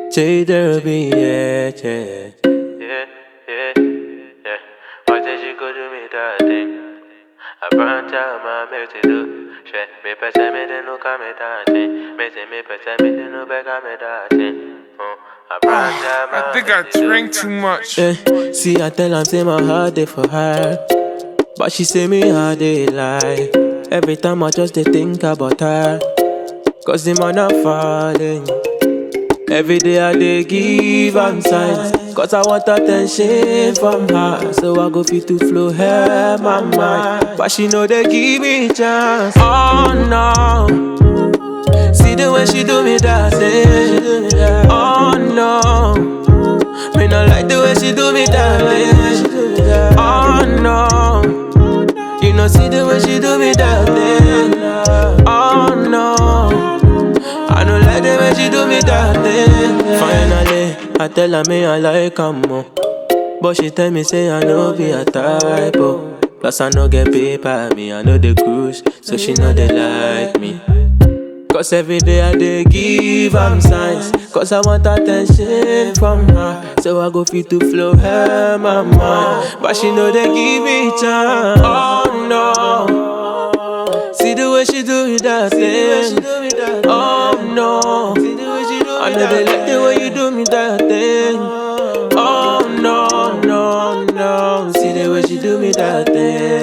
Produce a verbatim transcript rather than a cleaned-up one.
Say there'll be, yeah, yeah. Yeah, yeah, yeah. Why did you go do me that thing? I burnt out my milk to do. Shit, me pesa me de no come dancing. Me say me pesa me de no back me dancing. I burnt out I my think I milk to drank do. too much. Eh, see, I tell her, say my heart there for her. But she say me how they lie. Every time I just dey think about her. Cause the man are falling. Every day I dey give am signs. Cause I want attention from her. So I go fit to flow her my mind. But she know they give me chance. Oh no. See the way she do me that thing. Oh no. Me not like the way she do me that thing. Oh no. You know see the way she do me that thing. Oh no. I don't like the way she do me that thing. Finally, I tell her me I like her more. But she tell me say I know be a type, oh. Plus I no get paper, me I know the cruise. So she know they like me. Cause every day I dey give am signs. Cause I want attention from her. So I go fit to flow her my mind. But she know they give me chance. Oh no. See the way she do me that thing. Oh no. I know they like the way you do me that thing. Oh no, no, no. See the way she do me that thing.